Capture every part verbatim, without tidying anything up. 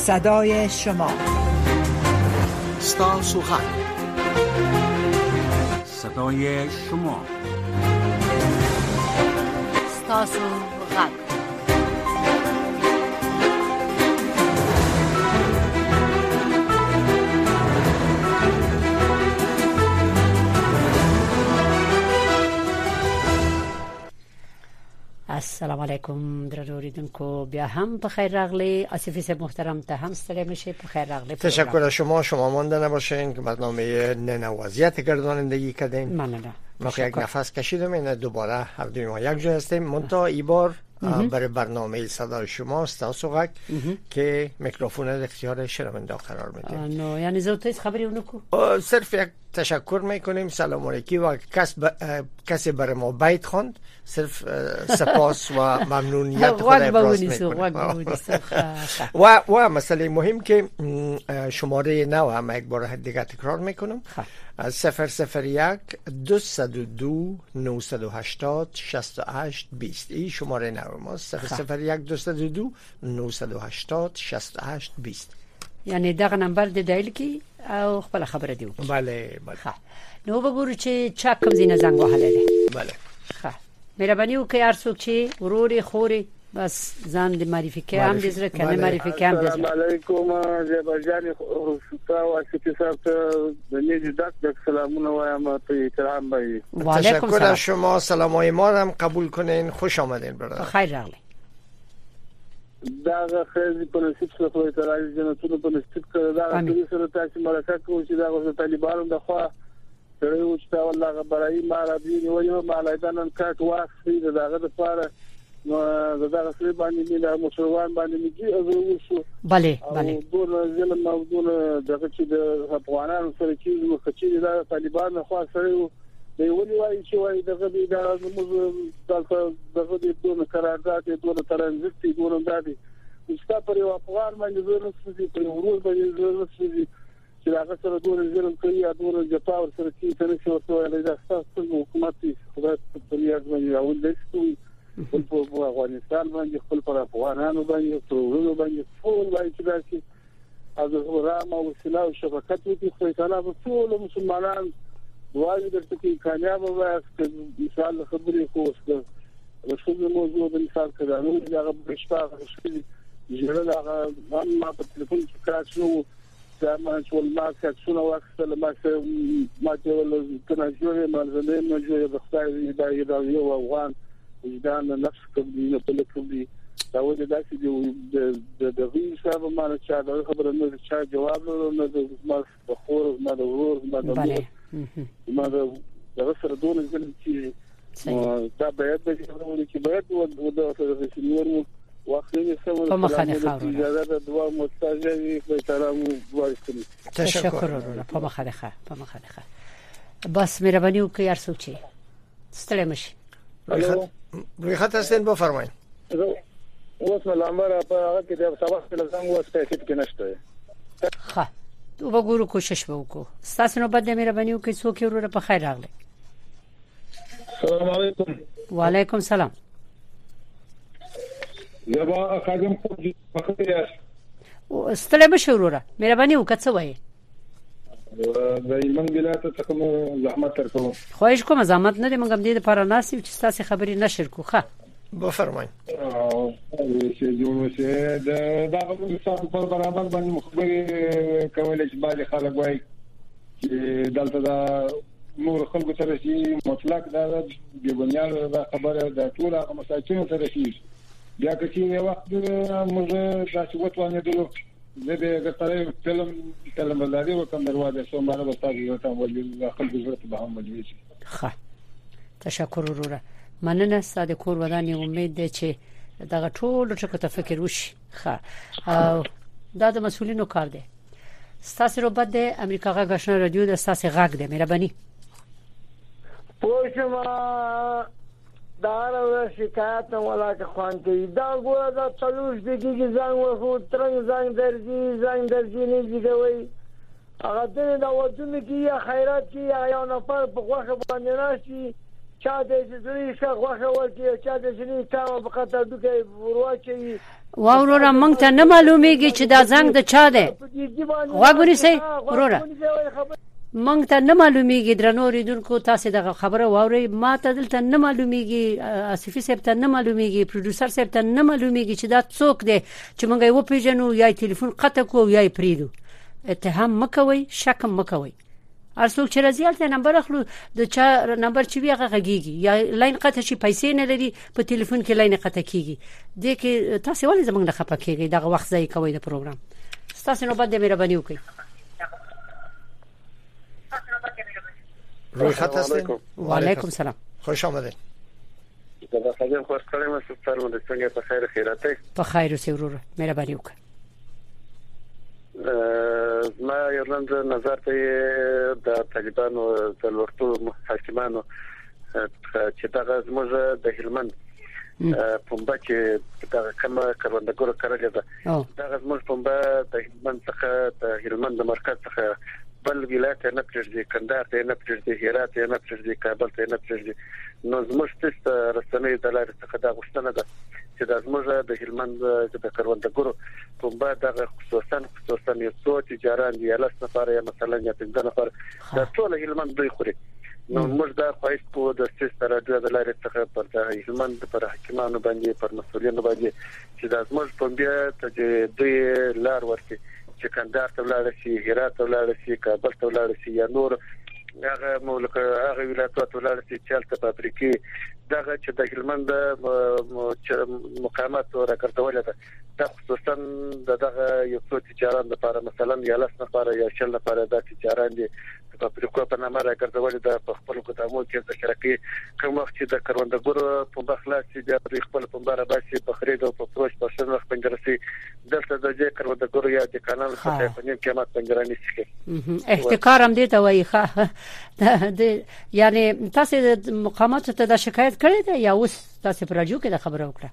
صدای شما ستاسو غږ صدای شما ستاسو غږ السلام علیکم درنو اوریدونکو، بیا هم په خیر راغلی. آصفی صاحب محترم ته هم ستړي مشه، په خیر راغلی. تشکر از شما شما مانده نباشین که برنامه نه وضعیت گردانندگی کردین. ممنونم. ما یک نفس کشیدم، این دوباره هر دوی ما یک جای هستیم. منتها ای بار برای برنامه صدای شما ستاسو غږ که میکروفون در اختیار شنونده قرار میدیم. نو یعنی زوتای خبری اونکو صرف یک تشکر میکنیم، سلام علیکی و کس ب... کسی برای ما بیت خواند، صرف سپاس و ممنونیت خود ابراز میکنیم. و و مسئله مهم که شماره نو هم یک بار دیگه تکرار میکنم، صفر صفر یک دویست و دو نهصد و هشتاد شصت و هشت بیست. این شماره نو ماست، صفر صفر یک دویست و دو نهصد و هشتاد شصت و هشت بیست. یعنی دغه نمبر د دایل کی او خپل خبره دیو. بله بله. نو وګورو چې چا کوم زینه زنګ وهلی دی. بله. ښه مهرباني وکړئ هر څوک چې وروري خوري بس ځان د معرفي کې هم دې زړه کنه معرفي کې هم دې. السلام علیکم زبرجان خصوصا واسطه صاحب د دې دک سلامونه وایم ته احترام بای. تشکر از شما، سلامای ما هم قبول کنین. خوش آمدین برادر. خیر راغلی. دا خیلی په نصیب سره خو ته راځي جنتونو په نصیب کړه. دا د سره تاسو مرکه کوم چې دا غوښتل طالبانو د خوا سره و چې والله غبرای ما را دی ویو ما لایدان کټ واخی دغه د پاره نو دغه سره باندې نه مسلمان باندې میږي او شو. bale bale دون ظلم او دون دغه چې د افغانانو سره کیږي خو چې د طالبانو خوا سره دی ولي وایي چې وایي دغه د زموږ دغه دغه د دون قرارداد د دون ترانزیت د دون دادي مستا پر یو افغان باندې زور نسوي په ورور باندې زور نسوي چې هغه سره دون ظلم کوي یا دون جپاور سره کې تنه شو ورته له تاسو حکومت خدای په یاد باندې او د ستوي په افغانستان باندې خپل پر افغانانو باندې ټولو باندې ټول باندې چې داسي از رام او وسیله او شبکت دي خو تعالی په ټول مسلمانان دوی درته کې کامیاب وایي. مثال خبرې خو اوسه رسول موضوع د مثال کړه نو هغه بشپا رسول جوړه هغه ما په ټلیفون کې کراچو دا ما چې ول ما څنګه واخله ما ما چې ول کنه جوړه منځله ما جوړه د خدای دا یو افغان وجدان نفس کوي په لکه دا و د داسې د د غوی صاحب ما نه چا دا خبره نه چا جواب نه د ما خور نه د ورور نه د ما دا سره دونه چې دا باید به چې باید و د رسمي واخلي سم په مخانه خاور اجازه د دوا مستاجي په احترام وایستلی. تشکر په مخانه خا په مخانه خا بس مهرباني وکړئ هر څوک چې ستړي مشي. روی خط هستین بفرمایید. اوس ملامر په هغه کې د سبق لازم واسطه کې نشته. ښه تو وګورو کوشش وکړو. تاسو نو بده مهرباني وکړئ څوک ورور په خیر راغلی. السلام علیکم. وعلیکم سلام. زبا خادم خو په خیر او ستړي مشي وروره مهرباني وکړه څه وایي. د ایمن ولایت څخه مو زحمت ترکو. خواهش کوم زحمت نه دې موږ هم دې لپاره ناسي چې تاسو خبري نشر کو. ښه بفرمایئ. او چې جوړ شي دا دغه مثال په برابر باندې مخبري کولای چې باندې خلک وایي چې دلته دا نور خلکو سره شي مطلق دا د بنیاد دا خبره دا ټول هغه مسایل سره شي. بیا که چې یو وخت موږ تاسو وټوانه دلو زه به غوښتل فلم فلم ولادي وکم دروازه سومره به تاسو یو ته ولې خپل ضرورت به هم ولې شي. ښه تشکر وروره مننه. ساده کور ودانې امید ده چې دغه ټول څه ته فکر وشي. ښه دا د مسولینو کار دی. ستاسو رو بده امریکا غږ آشنا رادیو د ستاسو غږ دی. مهرباني پوښتنه دا راو شکایت ولا که خوانته دا ګوره دا څلور دقیقې ځان ورخو ترنګ ځان درځي ځان درځي نه دیږي هغه د ودونه کې یا خیرات کې یا یو نفر په خوخه باندې راشي چا دې زوی ښه غوښه ورکړي چا دې شنی تا په خاطر دوی ورواچي واورره مونږ ته نه معلومیږي چې دا زنګ د چا دی غوږ سي وروره مونږ ته نه معلومیږي درنو ریدونکو تاسو دغه خبره واوري ما ته دلته نه معلومیږي اسفي صاحب ته نه معلومیږي پروډوسر صاحب ته نه معلومیږي چې دا څوک دی چې مونږ یې وپیژنو یا ټلیفون قطع کوو یا پریدو اتهام مکوي شک مکوي ارڅوک چې رضیالته نمبر اخلو د چا نمبر چې ویغه غږیږي یا لاین قطع شي پیسې نه لري په ټلیفون کې لاین قطع کیږي د کې تاسو ولې زمونږ نه خپه کیږي دغه وخت ځای کوي د پروګرام تاسو نو بده مهرباني وکړئ روی خط هستین و علیکم سلام خوش آمدید دا خبر خوش کلمه ستاره مونږ څنګه په خیر خیراته په خیر اوسې ورور مهرباني وکړئ ما یو لند نظر ته د طالبانو د ورتو حاکمانو چې دا زموږ د هلمند پمبا چې دا کومه کروندګرو کارګر ده دا زموږ پمبا د هلمند څخه د هلمند مرکز څخه بل ولایت نه پرځي کندهار ته نه پرځي هرات ته نه پرځي کابل ته نه پرځي نو زموږ ست رسنۍ د لارې څخه دا غوښتنه ده چې د زموږ د هلمند د کروندګرو پمبا د خصوصا خصوصا یو څو تجاران دی لاس نفر یا مثلا یا پنځه نفر دا ټول هلمند دوی خوري نو موږ دا خواهش کوو د ست راډیو د لارې څخه پر د هلمند پر حکیمانو باندې پر مسؤلینو باندې چې د زموږ پمبا ته دوی لار ورکړي چې کندهار ته ولاړ شي هرات ته ولاړ شي کابل ته ولاړ شي یا نور هغه ملک هغه ولایتونو ته ولاړ شي چې تل په افریقي دغه چې د هلمند مقامات راکړول ده دا خصوصا دغه یو څو تجاران لپاره مثلا یا لاس لپاره یا شل لپاره د تجاران دي په افریقا په نامه راکړول ده په خپل قدمو کې د شرکې کوم وخت چې د کروندګرو په بخلاص چې د خپل په بار باسي په خرید او په فروش په شنو وخت پنځرسي دلته د دې کروندګرو یا د کانال څخه په نیم قیمت پنځراني شي احتکار هم دي ته وایي ښه د یعنی تاسو د مقامات ته د شکایت کړی دی یا اوس تاسو پر راډیو کې د خبرو وکړه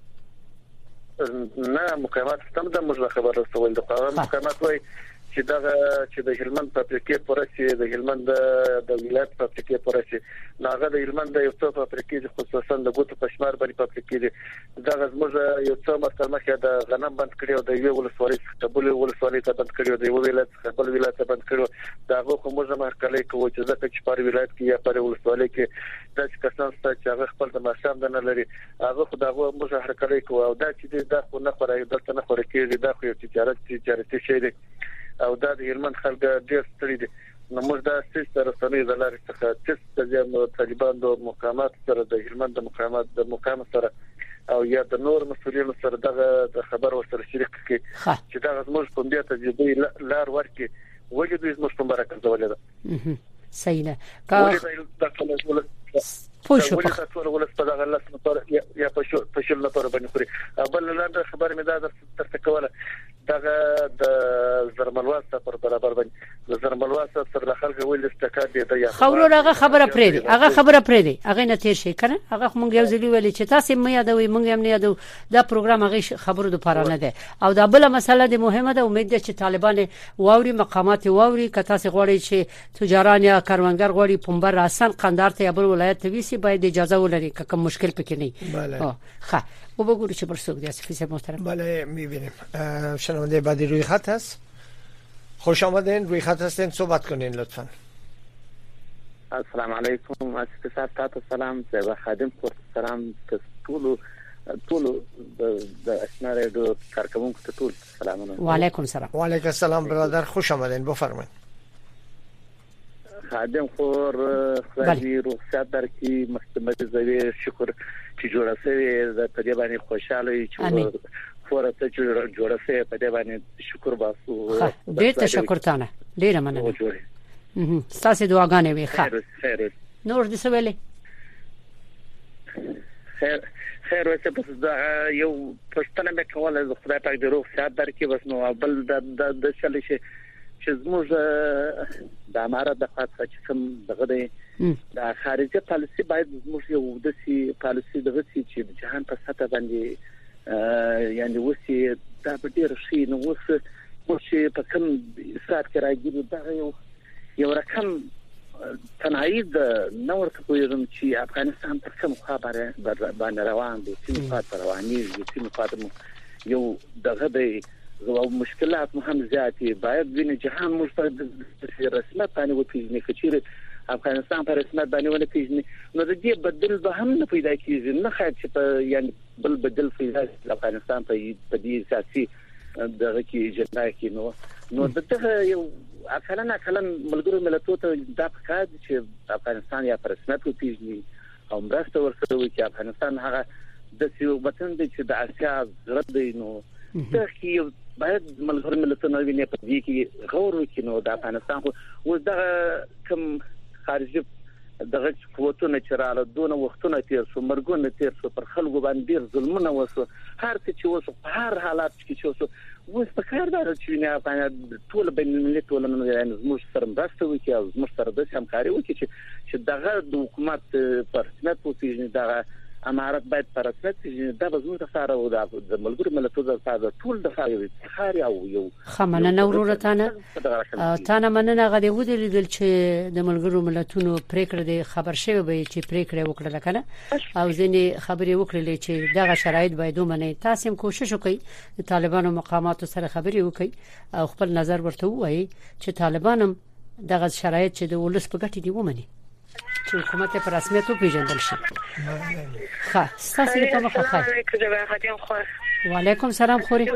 نه مقامات تم د موږ خبرو رسول د مقامات وایي چې دا چې د هلمند په افریقې پورسي د هلمند د ولایت په افریقې پورسي ناغه د هلمند یو څو په افریقې خصوصا د ګوتو پښمار باندې په افریقې دا زموږ یو څو مرتبه کې د غنم بند کړیو د یو ولسوالۍ قبول ولسوالۍ ته بند کړیو د یو ولایت قبول ولایت ته بند کړیو دا هغه موږ مرکلې کوو چې ځکه چې پر ولایت کې یا پر ولسوالۍ کې د کسان چې هغه خپل د ماشام د نه لري هغه خدای موږ مرکلې کوو او دا چې دا خو نه خوري دلته نه خوري کېږي دا خو تجارت تجارتي شی دی او دا د هلمند خلک ډېر ستړي دي نو موږ دا ست رسنۍ د لارې څخه چې د طالبان د مقامات سره د هلمند د مقامات د مقام سره او یا د نور مسؤلینو سره دغه خبر ورسره شریک کړي چې دا زموږ په دې ته د لار ورکړي وګړي د زموږ په برکت ولې ده صحیح نه کا پوښو په ټول ولس په دغه لاس نفر یا په شو په شل نفر باندې خوري بل لاندې خبر مې دا ترته کوله دغه د زرملواسه پر برابر باندې د زرملواسه سره خلک ویل استکاد دی یا خورو هغه خبره پرې دی هغه خبره پرې دی هغه نه تیر شي کنه هغه مونږ یو ځلی ویل چې تاسو مې یادوي مونږ هم نه یادو دا پروګرام هغه خبرو د پاره نه دی او دا بل مسله دی مهمه ده امید ده چې طالبان واوري مقامات واوري که تاسو غواړئ چې تجاران یا کاروانګر غواړي پمبر راسن قندار ته بل ولایت ته ویسي باید اجازه ولري که کوم مشکل پکې نه بله ښه و بگو چه برسوک دی اسفی صاحب محترم. بله میبینیم شنونده بعدی روی خط هست. خوش آمدین روی خط هستین صحبت کنین لطفا. السلام علیکم اسفی صاحب تاسو سلام زه خادم پورت سلام ټول ټول د اشنا رادیو کارکونکو ته ټول سلامونه. و علیکم سلام. و علیکم السلام برادر خوش آمدین بفرمایید. خادم خور خدای رخصت در کی مستمر زوی شکر چې جوړه سوي د په دې باندې خوشاله چې فورته جوړه سوي په دې باندې شکر باسو ډېر تشکر تانه ډېر مننه ستاسو دعاګانې وي ښه خیر نور دې سوالې خیر خیر وسه بس دا یو پښتنه مې کوله د خدای پاک دې رخصت در کی بس نو بل د د چل شي چې زموږ د اماره د خاطر چې کوم دغه دی د خارجي پالیسي باید زموږ یو د سي پالیسي دغه چې د جهان په سطح باندې یعنی وسی دا په ډیر شي نو وس چې په کوم سات کې راګیرو دا یو یو رقم تنهایی د نور ته کوم چې افغانستان تر کوم خبره باندې روان دي چې په رواني دي چې یو دغه د او مشکلات مهم زیاتې باید ویني جهان مشترک رسمت باندې وپیژني چې افغانستان پر رسمت باندې ونه پیژني نو د دې بدل به هم نه پیدا کیږي نه خاطر چې یعنی بل بدل پیدا افغانستان په دې سیاسي دغه کې جنای کې نو نو دغه یو اکلن اکلن ملګرو ملتونو ته د پکاد چې افغانستان یا پر رسمت وپیژني او مرسته ورسره وکړي افغانستان هغه د سیو وطن دی چې د اسیا زړه دی نو ته باید ملګرو ملتونو ویني په دې کې غور وکړي نو د افغانستان خو دغه کوم خارجي دغه قوتونه چې رااله دونه وختونه تیر شو مرګونه تیر شو پر خلکو باندې ډیر ظلمونه وشو هر څه چې وشو په هر حالات کې چې وشو اوس په کار دا چې نه افغانستان ټول بینالمللي ټولنه یعنی زموږ سره مرسته وکړي او زموږ سره د همکاري وکړي چې دغه د حکومت پر رسمیت وپیژني دغه امارات باید پر رسمیت چې دا زموږ سره او د ملګرو ملتونو سره ټول د خاري خاري او یو خمنه نورورتانه تانه مننه غدي ودیل چې د ملګرو ملتونو پریکړه د خبر شوی به چې پریکړه وکړه کنه او ځینې خبرې وکړلې چې دغه شرایط باید ومني تاسو هم کوشش وکړئ د طالبانو مقاماتو سره خبرې وکړئ او خپل نظر ورته وایي چې طالبانم دغه شرایط چې د ولس په ګټه دی ومني چې حکومت پر رسمیت وپیژندل شي. ښه تاسو ته مخه وعلیکم السلام خوري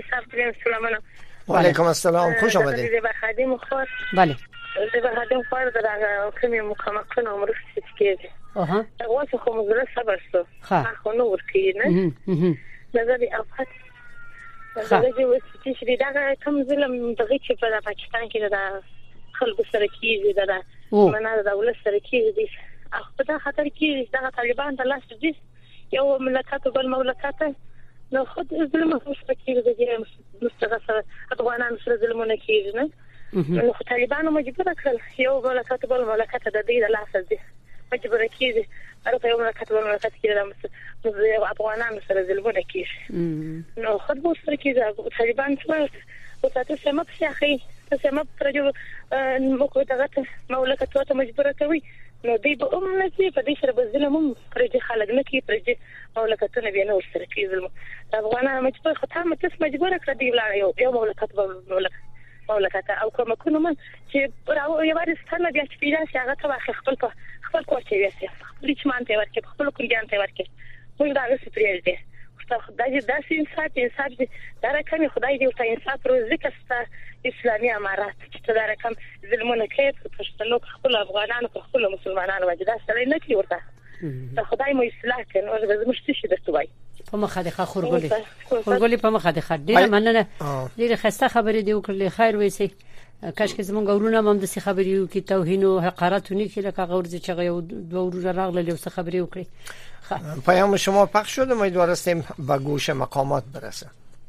وعلیکم السلام خوش آمدید. خادم خور بله د خادم خور د کومې مقاماتونو مرستې کېږي اها واسه خو موږ صبر ستو خو نو ورکی نه نظر افات دا چې چې دا کوم ظلم دغه چې په پاکستان کې دا خلکو سره کېږي دا مناظره د ولس سره کېږي په دا خطر کې دا طالبان د لاس دي یو مملکت بل مملکت نو خود ظلم مخه کېږي د مستغفر افغانان سره ظلمونه کېږي نه نو طالبان مجبور کړل یو مملکت بل مملکت د دې د لاس دي مجبور کېږي ارته یو مملکت بل مملکت کې د افغانان سره ظلمونه کېږي نو خود مو سره کېږي طالبان څه او تاسو سم په شاخي سم په جو مو دغه مملکت ته مجبور کوي نو دی به هم نه چې په دې سره به ظلم هم پرې خلک نه کوي پرې مملکتونه بیا نور سره کوي ظلم افغانان مجبور خطا متس مجبور کړ دی ولا یو یو مملکت به مملکت او کوم کوم من چې راو یو وارستانه بیا چې پیدا شي هغه ته خپل خپل کوچې وسی خپل چمان ته ورکه خپل کوجان ته ورکه موږ دا څه پریل دي خدای دې داسې انصاف انصاف دې دا رقم خدای دې ته انصاف روزي کسته اسلامي امارات چې دا رقم ظلمونه کوي پښتنو خپل افغانانو خپل مسلمانانو وجدا سره نه کوي ورته ته خدای مو اصلاح کړي او زه مشته شي درته وای په مخه د خورګولي خورګولي په مخه د خډې مننه ډیره خسته خبرې دی وکړلې خیر وېسي کاش کې زمونږ ورونه هم د څه خبرې یو کې توهین او حقارت نه کې لکه غورځي چې یو دوه ورونه راغله څه خبرې وکړي پیام شما پخش شد امیدوار هستیم به گوش مقامات برسه.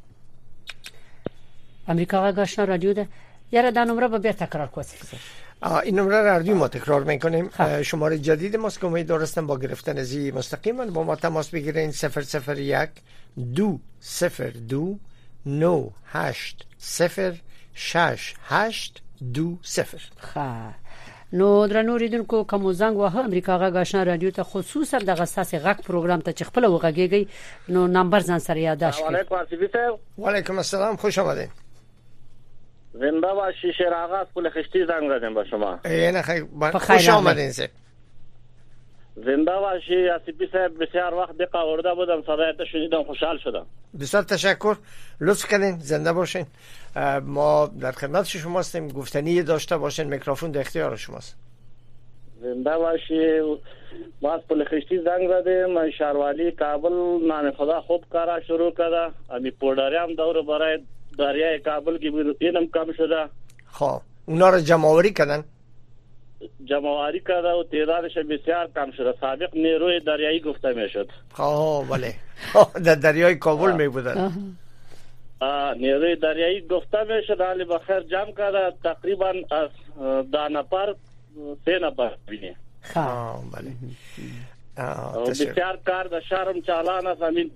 امریکا گاشنا رادیو ده یاره دا نمره به بیا تکرار کنید. این نمره رادیو ما تکرار میکنیم. شماره جدید ماست که امیدوار هستم با گرفتن زی مستقیما با ما تماس بگیرین صفر صفر یک دو صفر دو نو هشت صفر شش هشت دو صفر. خا نو درنو ریدونکو کوم زنګ واه امریکا غا غاشنا رادیو ته خصوصا د غساس غک پروګرام ته خپل وغږیږي نو نمبر ځان سره یاداش کړئ. وعلیکم السلام. وعلیکم السلام خوش آمدید. زنده باشی شراغات پول خشتی زنگ زدم با شما. اینه خیلی خوش آمدین سه. زنده باشی آسیبی صاحب بسیار وقت دقیقه ورده بودم صدایت شنیدم خوشحال شدم. بسیار تشکر لطف کردین زنده باشین. ما در خدمت شما هستیم گفتنی داشته باشین میکروفون در اختیار شماست. زنده باشی ما از پل خشتی زنگ زدیم شهروالی کابل نام خدا خوب کارا شروع کرده امی پوداری هم دور برای دریای کابل کی اینم کم شده. خب اونا رو جمع‌آوری کردن؟ جمع‌آوری کرده و تعدادش بسیار کم شده. سابق نیروی دریایی گفته میشد. خب بله در دریای کابل می بودن. نیروی دریایی گفته میشد حالی بخیر جمع کرده تقریبا از ده نفر سه نفر بینه. خب بله بسیار کار در شهرم چالان است همین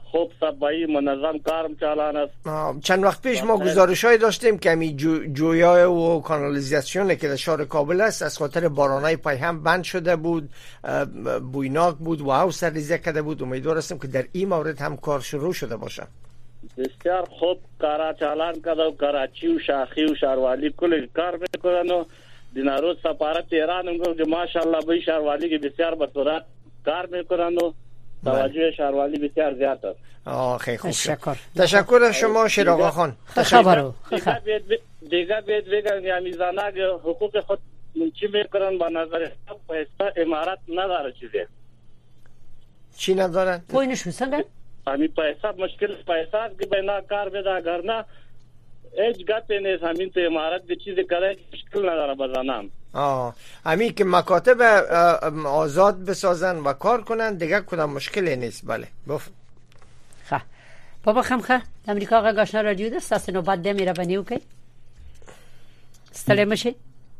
خوب صفایی منظم کارم چالان است. چند وقت پیش ما گزارش‌های داشتیم که می جو جویا و کانالیزاسیون که در شهر کابل است از خاطر بارانای پای هم بند شده بود، بویناک بود و او سرریزه کرده بود. امیدوار هستیم که در این مورد هم کار شروع شده باشه. بسیار خوب کارا چالان کرده و کراچی و شاخی و شهروالی کل کار میکنن و دینارو سفارت ایران هم که ماشاءالله به شهروالی که بسیار به سرعت کار میکنن و توجه شهروالی بسیار زیاد است. آه خیلی خوب. تشکر. تشکر از شما شیر آقا خان. خبرو. دیگه بید بگن یا میزانه که حقوق خود چی میکنن با نظر پیسه امارات نداره چیزی. چی ندارن؟ پوینشون سنگن؟ همی پیسه مشکل پیسه که بینا کار بده اگر نه هیچ گپی نیست. همین تو امارات به چیزی کرده مشکل نداره بزنم. آه همین که مکاتب آزاد بسازن و کار کنن دیگه کدام مشکلی نیست. بله گفت خب بابا خمخه امریکا غږ آشنا رادیو ده ستاسو نو بعد د میرا بنیو کوي ستړی مشي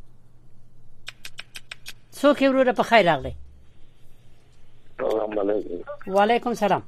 څوک یې وروره په خیر راغلی. سلام علیکم. وعلیکم سلام.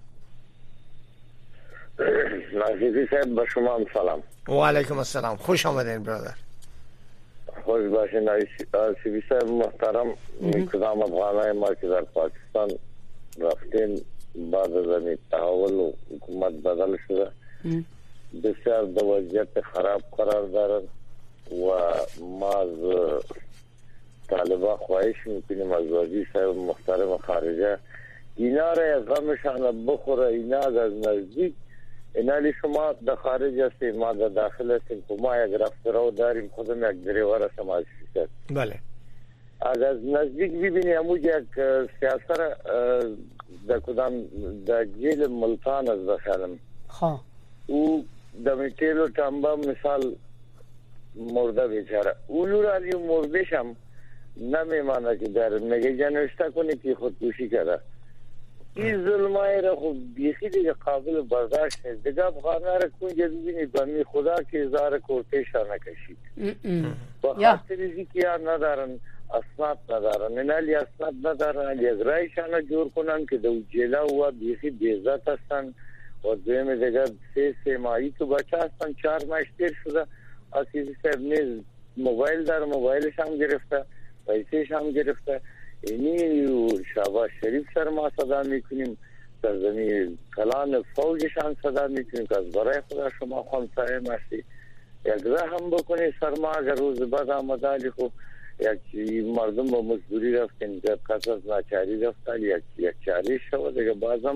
ناظری صاحب با شما هم سلام. وعلیکم السلام. خوش آمدین برادر. خوش باشین. آسیبی صاحب محترم، کدام افغانای ما که در پاکستان رفتین بعد از این تحول و حکومت بدل شده بسیار د وضعیت خراب قرار دارن و ما از طالبا خواهش میکنیم از وزیر صاحب محترم خارجه اینا را غمشان بخوره. اینا از نزدیک اینالی شما در خارج هستیم، ما در داخل هستیم، ما یک رفتارو داریم، خودم یک دریور هستم از شرکت. بله اگر نزدیک ببینی همون یک سیاست در کدام در جیل ملتان از بخیرم خواه او در میتیلو تنبا مثال مرده بیچاره اولو را دیو مردش هم نمیمانه که در مگه جنوشته کنی که خودکوشی کرده. این ظلمای را خود بیخی دیگه قابل برداشت نیست. دیگه افغانه را کنجا ببینی بمی خدا که ازار کورتش را نکشید با خاطر ازی که یا ندارن اسناد ندارن. اینالی اسناد ندارن یک رایشانه جور کنن که دو جیلا هوا بیخی بیزت هستن و دویم دیگه سه سه ماهی تو بچه هستن، چهار ماهش تیر شده. آسیزی صاحب نیز موبایل داره، موبایلش هم گرفته، پیسهش هم گرفته. اینی شعباز شریف سر ما صدا میکنیم، سرزمین کلان فوجش هم صدا میکنیم که از برای خدا شما خمسایه ماشی یک رحم بکنی سر ما. اگر روز بعد آمدالی خوب یک مردم با مزدوری رفتن که قصص ناچاری رفتن یک یک چاری شود دیگه بازم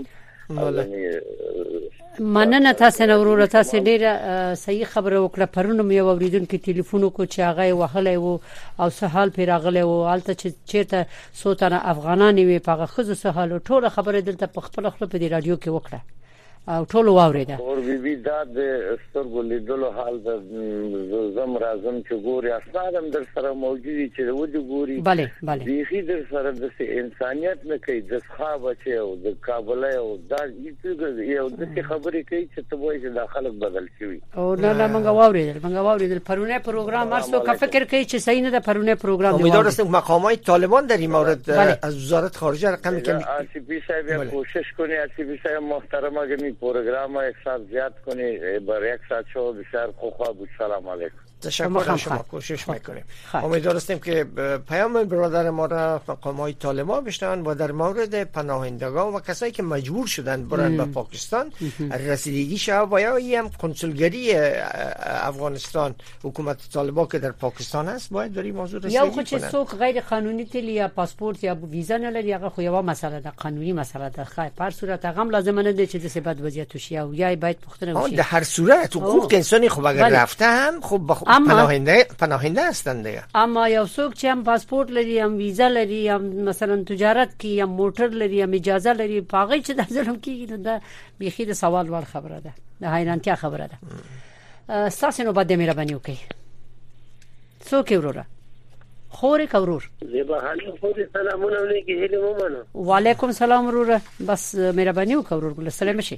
مننه. تاسو نه وروره تاسو ډیره صحیح خبره وکړه. پرونه مې اوریدونکو ټلیفون کو چې هغه وهلې وو او سهال پیراغله وو الته چې چیرته سوتنه افغانان وي پاغه خزو سهال ټوله خبره دلته په خپل خپل په رادیو کې وکړه او ټول واوریده. اور بي بي دا د سترګو لیدلو حال د زم رازم چې ګوري اسنادم در سره موجودي چې ودی ګوري. bale bale بیخي در سره د انسانيت نه کوي د ښه بچي او د کابل او دا یو د خبرې کوي چې ته وایې د خلک بدل شي. او نه نه منګه واوریدل منګه واوریدل پرونه پروګرام ارسو کا فکر کوي چې صحیح نه د پرونه پروګرام دی. امیدوار هستم مقامات طالبان در این مورد از وزارت خارجه رقم کمی آسیبی صاحب کوشش کنی. آسیبی صاحب محترم اگه پروگرام یک ساعت زیاد کنی بر یک ساعت شو بسیار خوب بود. سلام علیکم. تشکر از شما. کوشش میکنیم. امیدوار هستیم که پیام برادر ما را مقامات طالبان بشنوند و در مورد پناهندگان و کسایی که مجبور شدن برن به پاکستان رسیدگی شود و یا این هم کنسولگری افغانستان حکومت طالبان که در پاکستان است باید در این موضوع رسیدگی کنند. یا خو چې څوک غیر قانوني تل یا پاسپورت یا ویزا نه لري هغه خو یو مسله ده، قانوني مسله ده. خای په صورت هغه لازم نه دی چې د ثبات وضعیت وشي او یا باید پختنه وشي. در هر صورت حقوق انسانی خو اگر رفته هم خب پناهنده پناهنده هستند دیگه. اما یو څوک چې هم پاسپورت لري هم ویزا لري یا مثلا تجارت کې یا موټر لري یا اجازه لري پاغې چې د ظلم کېږي دا بيخي د سوال وړ خبره ده، د حیرانتیا خبره ده. تاسو نو باندې مهرباني وکړئ. څوک وروره خوري کورور زیبا حالي خوري سلامونه علیکم. هله مومنه. وعلیکم السلام وروره. بس مهرباني وکړئ ورور ګل سلام شي.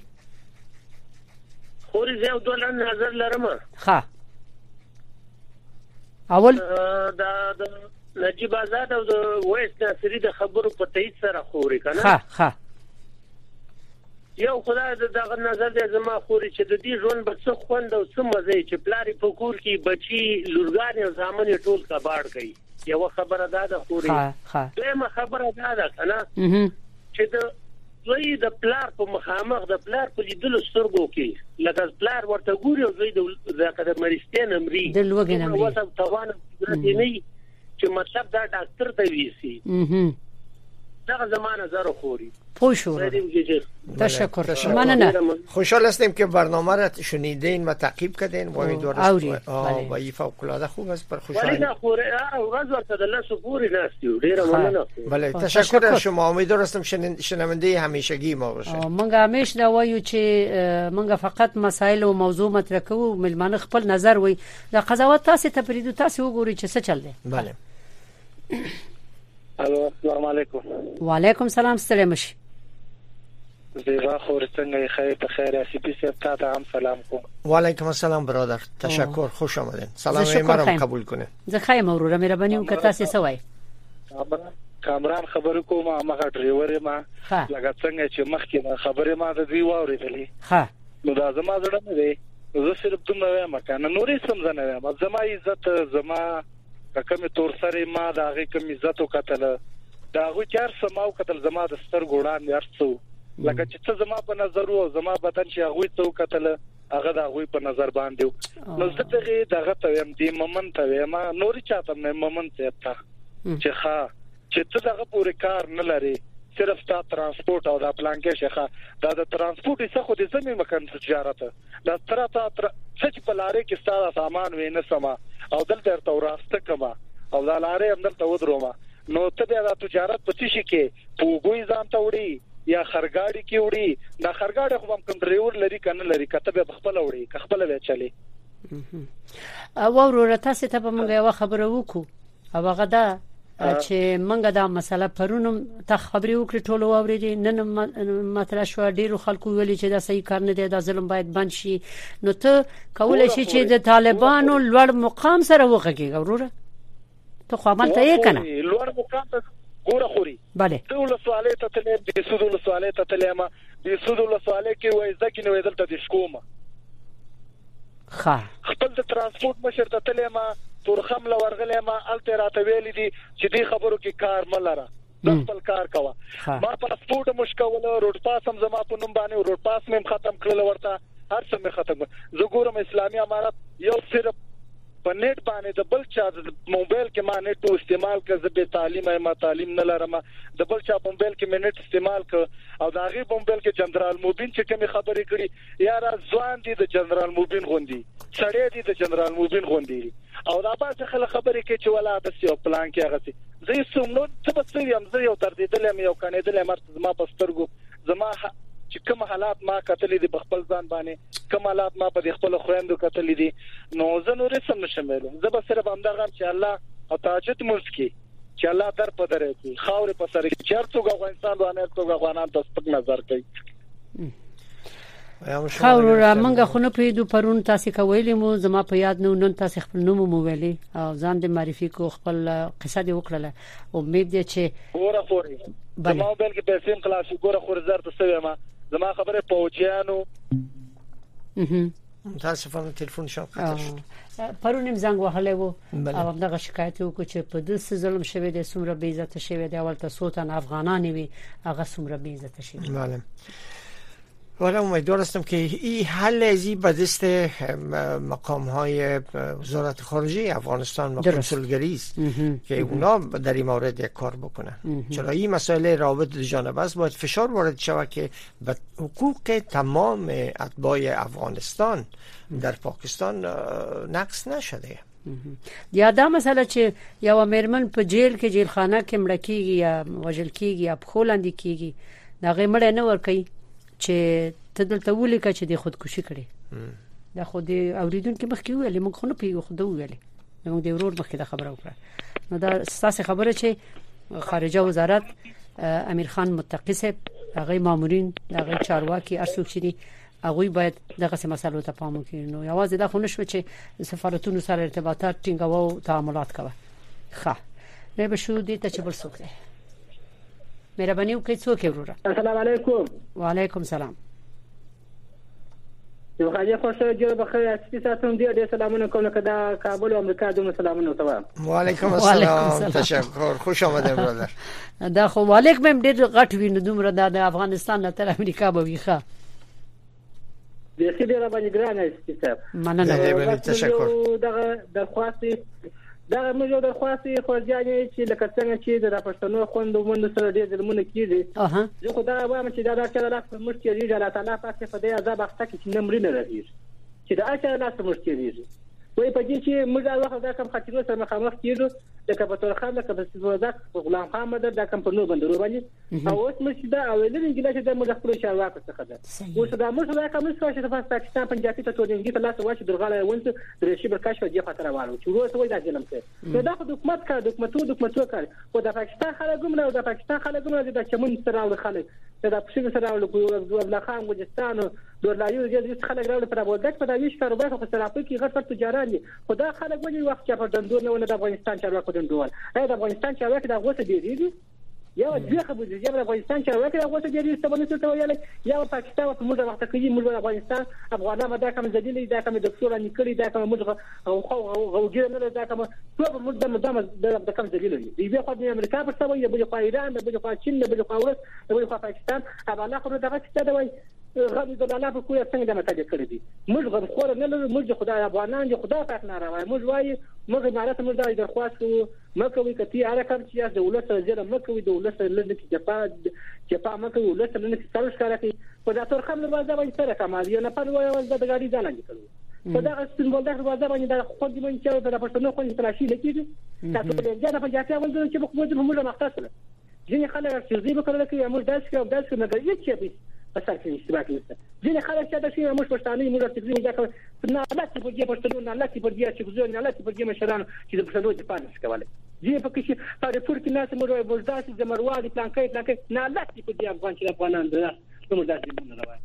خوري زه دوه نظر لرم. ها اول دا د نجیب آزاد او د وایس ناصری د خبرو په تایید سره خوري کنه. ها ها یو خدای دغه نظر دې زما خوري چې د دې ژوند به څه خوند او څه مزه چې پلاری په کور کې بچي لورګان او زامن ټول کباړ کوي. یو خبره ده د خوري دغه خبره ده ده کنه چې د دوی د پلار په مخامخ د پلار په لیدلو سترګو کې لکه پلار ورته ګوري او دوی د قدر مرستین امري د لوګن امري وسه توان نه چې مطلب دا ډاکټر ته ویسي دغه زمانه زره خوري. پوشو تشکر مننه. خوشحال هستیم که برنامه را شنیدین و تعقیب کردین و امیدوارم و این فوق العاده خوب است. پر خوشحال ولی نه خوره ورځ ورته د لاسو پوری ناستیو ډیره مننه. بله تشکر از شما. امیدوارم شنونده همیشگی ما باشه. منګه همیشه دا وایو چې منګه فقط مسائل او موضوع مطرح کوو ملمانه خپل نظر وي د قضاوت تاسو ته پریدو تاسو وګورئ چې څه چل دی. بله الو السلام علیکم. وعلیکم سلام. ستړي مشي. زیبا خور څنګه خیر په خیر اسی پی سی تا ته هم سلام کوم. وعلیکم السلام برادر. تشکر خوش آمدین. سلام مرا قبول کنه. زه خایم وروره مهرباني وکړه تاسو سوای. کامران خبرو کوم ما ډرایور ما لکه څنګه چې مخکې خبره ما د دوی واورېدلې. ها نو دا زما زړه نه دی. زه صرف دومره وایم کنه نورې سم زنه وایم. زما عزت زما کومه تور سره ما دا غي کوم عزت وکړه دا غو چار سماو کتل زما د ستر ګوډان یارڅو لکه چې څه زما په نظر او زما بدن چې هغه څو کتل هغه دا غوي په نظر باندې نو زه دغه دغه ته يم دی مومنت ته ما نور چاته نه مومنت ته چې ښا چې څه دغه پوره کار نه لري صرف تا ترانسپورت او دا پلان کې شخه دا د ترانسپورت څخه خو د زمي مکان تجارت دا تر تا څه په لارې کې ستاره سامان وینې سما او دلته ته وراسته کما او دا لارې هم دلته ودروما نو ته د تجارت په څه شي کې پوګوي ځان ته وړي یا خرګاړي کې وړي دا خرګاړي خو هم کوم ډرایور لري کنه لري کته به خپل وړي خپل به چلی او ورور تاسو ته په موږ یو خبره وکړو او هغه دا چې منګه دا مسله پرونم ته خبري وکړې ټولو اورېدي نن مطرح شو ډیرو خلکو ویلي چې دا صحیح کار نه دی دا ظلم باید بند شي نو ته کولای شي چې د طالبانو لوړ مقام سره وغږیږي ورور ته خو عمل ته یې کنه لوړ مقام ګوره خوري bale ټول سوالې ته تلې د سودو سوالې ته تلې ما د سودو سوالې کې وای ځکه نو دلته د شکوما ښه خپل د ترانسپورت مشر ته تلې ما تورخم لورغلې ما الته راته ویلې دي چې دې خبرو کې کار ملره د خپل کار کوا ما پاسپورت مشکوله روډ پاس هم زما په نوم باندې روډ پاس مې ختم کړل ورته هر څه مې ختم زه ګورم اسلامي امارات یو صرف په نت باندې د بل چا د موبایل کې ما نت استعمال کړ زه به تعلیم ما تعلیم نه لرم د بل چا په موبایل کې نت استعمال کړ او دا غي موبایل کې جنرال موبین چې کوم خبرې کړي یاره ځوان دي د جنرال موبین غوندي سړی دي د جنرال موبین غوندي او دا به څه خبرې کوي چې ولا د یو پلان کې هغه زه سمنو څه به څه یم زه یو تر دې دلم یو کنه دلم مرته زما پسترګو زما چې کوم حالات ما کتلې دي په خپل ځان باندې کوم حالات ما په خپل خويندو کتلې دي نو زه نور څه نشم زه به صرف همدغه چې الله او تاجت مسکی چې الله در په درې کې خاور په سر کې چرته افغانستان باندې ټول افغانان تاسو په نظر کوي خاور منګه خونه په دو پرون تاسو کویلې مو زما په یاد نو نن تاسو خپل نوم مو ویلي او ځان دې معرفي کو خپل قصه دې وکړه امید دې چې ګوره خوري زما بل کې پیسې خلاص ګوره خور زر تاسو ما زما خبره پوهچیانو اها تاسو په ټلیفون شاو کړئ پرونیم زنګ وهلې وو او دغه شکایت وکړ چې په دې ظلم شوی د سمره بې عزت شوی د اول تاسو ته افغانان وي هغه سمره بې عزت شوی معلوم ولی امیدوار هستم که این حل ازی به دست مقام های وزارت خارجه افغانستان و کنسولگری است که اونا در این مورد یک کار بکنن چرا این مسئله رابط دو جانبه است باید فشار وارد شود که به حقوق تمام اتباع افغانستان در پاکستان نقص نشده یا دا مسله چې یو میرمن په جیل کې جیل خانه کې مړ کیږي یا وژل کیږي یا په خولاندې کیږي دا غمړ نه ور کوي چې تدلته ولیکه چې د خودکشي کړي دا خو د اوریدونکو مخکې ویلې موږ خو نه پیو خو دوه ویلې موږ د ورور مخکې دا خبره وکړه نو دا ستاسو خبره چې خارجه وزارت امیر خان متقی صاحب هغه مامورین هغه چارواکي ارڅوک شي هغه باید دغه مسلو ته پام وکړي نو یوازې دا خو نشو چې سفارتونو سره ارتباطات ټینګو او تعاملات کوي ښه نه به شو دي ته چې بل څوک دی مهرباني وکړئ څوک وروره السلام علیکم وعلیکم سلام یو خاجه خوشو جوړ بخیر اسکی ساتم دی ډیر سلامونه کوم کدا کابل او امریکا دوم سلامونه توام. وعلیکم السلام تشکر خوش آمدید برادر. دا خو وعلیکم ډیر غټ وینو دومره د افغانستان نه تر امریکا به ویخه. د خې ډیر باندې ګران اسکی صاحب. مننه. تشکر. دا درخواست دا موږ یو درخواست خورځانې چې لکه څنګه چې د پښتنو خوندو مونږ سره ډېر ظلمونه کیږي. اها. زه خو دا وایم چې دا د الله په مرستې دی الله تعالی پاک په دې عذاب اخته کې چې نمرې نه راځي چې دا اچھا الله په مرستې دی. وای په دې چې موږ دا وخت دا کوم خاطرو سره مخامخ کیږو لکه په تور خان لکه په وزارت غلام خان مدد دا کوم په نو بندرو باندې او اوس موږ دا اولین انګلیسي د موږ خپل شارواک څخه ده. اوس دا موږ دا کوم څه چې په پاکستان پنجابي ته ټول انګلیسي لاس واچ درغاله ونت درشي برکاش په دې خاطر وایو چې ورو سوي دا ظلم کوي. دا خو حکومت کا حکومتو حکومتو کوي او د پاکستان خلکو نه د پاکستان خلکو نه د چمن سره ول خلک دا په څیر سره ول کوي د خان وجستان دورلایو دې خلک راول پر ابوګټ په دا ویش کاروبار خو سره په کې غټ تجارت دي خدا خلک ولې وخت چې په دندور نه د افغانستان چارواکو دندور اې د افغانستان چارواکو د غوسه ډیری یا د خبرې چې د افغانستان چارواکو د غوسه ډیری څه باندې څه ویل یا پاکستان په موږ وخت کې موږ افغانستان افغانانو دا کوم ځدلې دا کوم دکتور نکړي دا کوم موږ او خو غوږی نه دا کوم ټول موږ د مدام د کوم ځدلې دی بیا خو د امریکا په څو یو بل خو ایران بل خو چین بل خو روس بل خو پاکستان افغانانو خو دغه څه دا وایي غوړي د الله په کوی څنګه د متاجه کړی دي موږ غو خور نه لرو موږ خدای افغانان دي خدای پاک نه راوي موږ وایي موږ امارات موږ د درخواست مکه وی کتی اړه کوم چې د ولست زره مکه وی د ولست لږ کې جپا جپا مکه وی ولست لږ کې څلور ښکارا کوي په دا تور خم دروازه باندې سره کمال یو نه پر وایي د غاډي ځان نه کړو په دا سیمبول د دروازه باندې د خو دې مونږ چې د پښتنو خو تلاشي لکېږي تاسو په دې ځای په جاتیا ولې چې موږ موږ مختصره ځینې خلک چې زی به کړل کې موږ داس کې او داس کې نه کوي چې اصل کې اشتباک نشته ځینې خلک چې دا شی موږ پښتانه موږ تقریبا دا کوي نه الله چې په دې پښتنو نه الله چې په دې چې ګزون نه الله چې په دې مشرانو چې د پښتنو د پانس کوله ځینې په کې په ریپورت کې ناس موږ وایو داسې د مروادي پلان کوي پلان کوي نه الله چې په دې افغان چې افغانان ده موږ داسې نه راوړي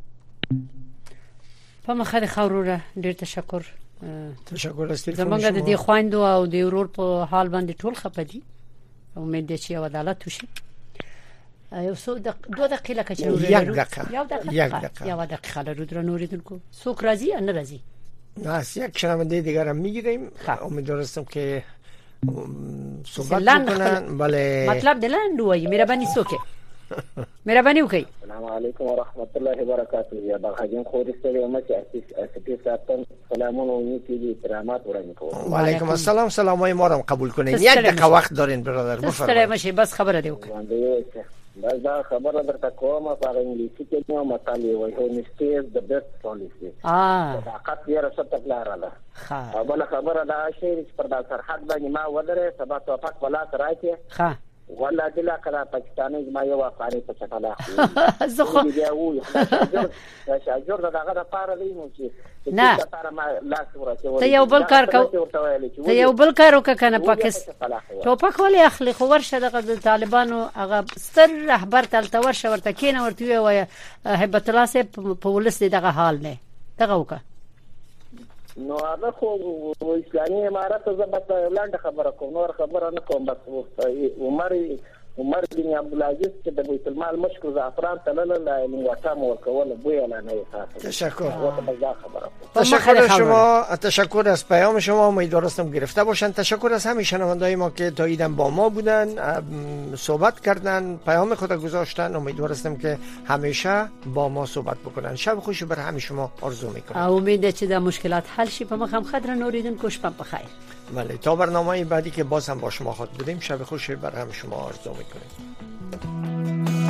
په مخه خوروره ډیر تشکر تشکر استل زمونږ د دې خويندو او د ورور په حال باندې ټول خپدي امید دي چې عدالت وشي یو څو د دوه دقیقې لکه چې یک دقیقه یو دقیقه یک دقیقه یو دقیقه لرو در نوریدونکو څوک راځي ان راځي نه یک شنونده دیگر هم میگیریم امیدوارم که صحبت کنن بله مطلب دلن دوی مهربانی سوکه مهربانی وکي السلام علیکم ورحمت الله وبرکاته یا باغجن خورستری او مچ استی ساتن سلامونه و نیکی احترامات ورنه کوم و علیکم السلام سلامای ما رو قبول کنین یک دقیقه وقت دارین برادر بفرمایید بس خبره دی وکي بس دا خبره درته کومه په انګلیسي کې نو مطالعه وایي هو نستیز د بیسټ پالیسی اه حقیقت یې رسټ پلاراله ها او بل خبره دا شی چې پر دا سرحد باندې ما ودره سبا توفق بلا راځي ها ولا دلا کړه پاکستاني ما یو افغاني په چټاله زخه دی او دا شاجور دا هغه لپاره دی نو چې نه ته یو بل کار کو ته یو بل کار وکنه پاکستان ټوپک ولې اخلي خو ورشه د طالبانو هغه ستر رهبر تلته ورشه ورته کینه ورته وای هبت الله سه په ولس دغه حال نه دغه وکړه نو هغه خو اسلامي امارات زبط لاند خبره کوم نور خبره نه کوم بس عمر عمر بن عبد العزيز چې د بیت المال مشکو زعفران تلل لا نوټه مو ورکول بو اعلان یې تشکر تشکر شما تشکر از پیام شما امیدوارم گرفته باشن تشکر از همه شنونده‌های ما که تا ایدن با ما بودن صحبت کردن پیام خود گذاشتن امیدوارم که همیشه با ما صحبت بکنن شب خوشی بر همه شما آرزو میکنم امید چې د مشکلات حل شي په مخم خضر نوریدن کوش په بخیر بله تا برنامه بعدی که باز هم با شما خود بودیم شب خوشی بر همه شما آرزو میکنیم